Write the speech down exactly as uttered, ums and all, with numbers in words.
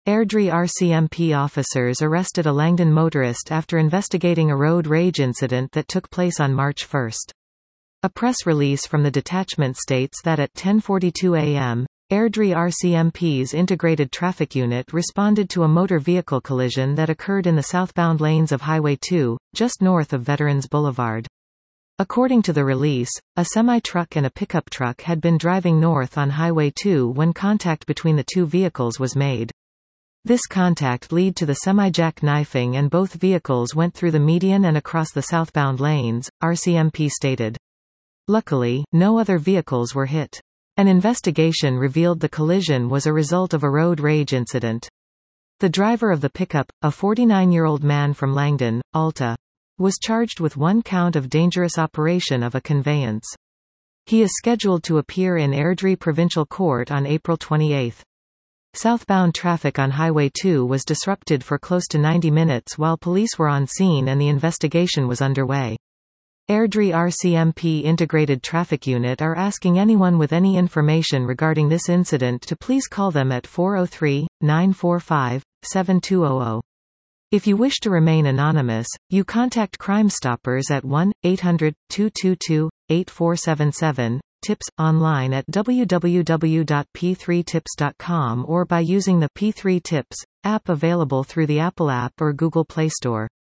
Airdrie R C M P officers arrested a Langdon motorist after investigating a road rage incident that took place on March first. A press release from the detachment states that at ten forty-two a m, Airdrie R C M P's Integrated Traffic Unit responded to a motor vehicle collision that occurred in the southbound lanes of Highway two, just north of Veterans Boulevard. According to the release, a semi-truck and a pickup truck had been driving north on Highway two when contact between the two vehicles was made. This contact led to the semi-jackknifing and both vehicles went through the median and across the southbound lanes, R C M P stated. Luckily, no other vehicles were hit. An investigation revealed the collision was a result of a road rage incident. The driver of the pickup, a forty-nine-year-old man from Langdon, Alta, was charged with one count of dangerous operation of a conveyance. He is scheduled to appear in Airdrie Provincial Court on April twenty-eighth. Southbound traffic on Highway two was disrupted for close to ninety minutes while police were on scene and the investigation was underway. Airdrie R C M P Integrated Traffic Unit are asking anyone with any information regarding this incident to please call them at four oh three, nine four five, seven two zero zero. If you wish to remain anonymous, you contact Crime Stoppers at one eight hundred, two two two, eight four seven seven, tips, online at w w w dot p three tips dot com or by using the P three Tips app available through the Apple app or Google Play Store.